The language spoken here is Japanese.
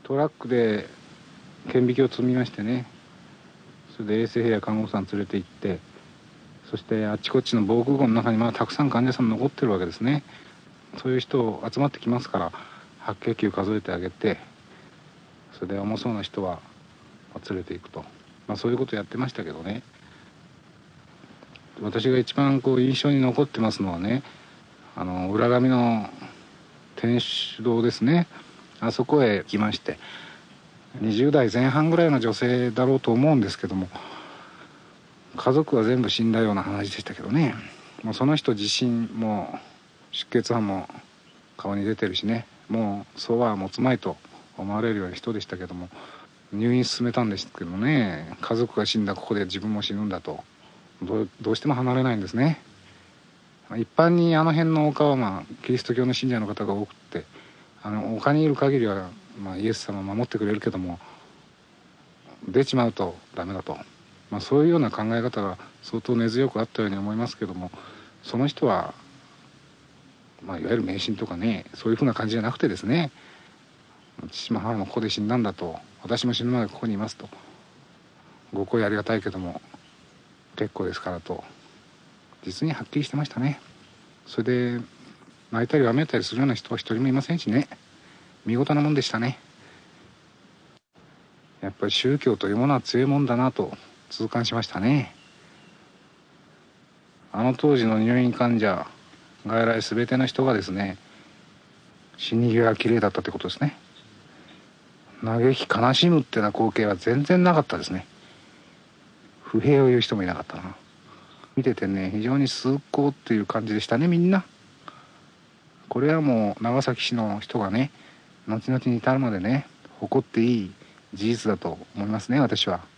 トラックで顕微鏡を積みましてね、それで衛生兵や看護師さん連れて行って、そしてあっちこっちの防空壕の中にまだたくさん患者さん残ってるわけですね。そういう人集まってきますから、白血球数えてあげて、それで重そうな人は連れていくと、そういうことやってましたけどね。私が一番印象に残ってますのはね、浦上の天主堂ですね。あそこへ来まして、20代前半ぐらいの女性だろうと思うんですけども、家族は全部死んだような話でしたけどね。もうその人自身も出血斑も顔に出てるしね、もうそうは持つまいと思われるような人でしたけども、入院進めたんですけどね、家族が死んだここで自分も死ぬんだとどうしても離れないんですね。一般にあの辺の丘はキリスト教の信者の方が多くって、丘にいる限りはイエス様守ってくれるけども、出ちまうとダメだと、そういうような考え方が相当根強くあったように思いますけども、その人はいわゆる迷信とかね、そういうふうな感じじゃなくてですね、父も母もここで死んだんだと、私も死ぬまでここにいますと、ご好意ありがたいけども結構ですからと、実にはっきりしてましたね。それで泣いたりわめいたりするような人は一人もいませんしね、見事なもんでしたね。やっぱり宗教というものは強いもんだなと痛感しましたね。あの当時の入院患者外来全ての人がですね、死に際が綺麗だったってことですね。嘆き悲しむっていうような光景は全然なかったですね。不平を言う人もいなかったな。見ててね、非常に崇高っていう感じでしたね、みんな。これはもう長崎市の人がね、後々に至るまでね、誇っていい事実だと思いますね、私は。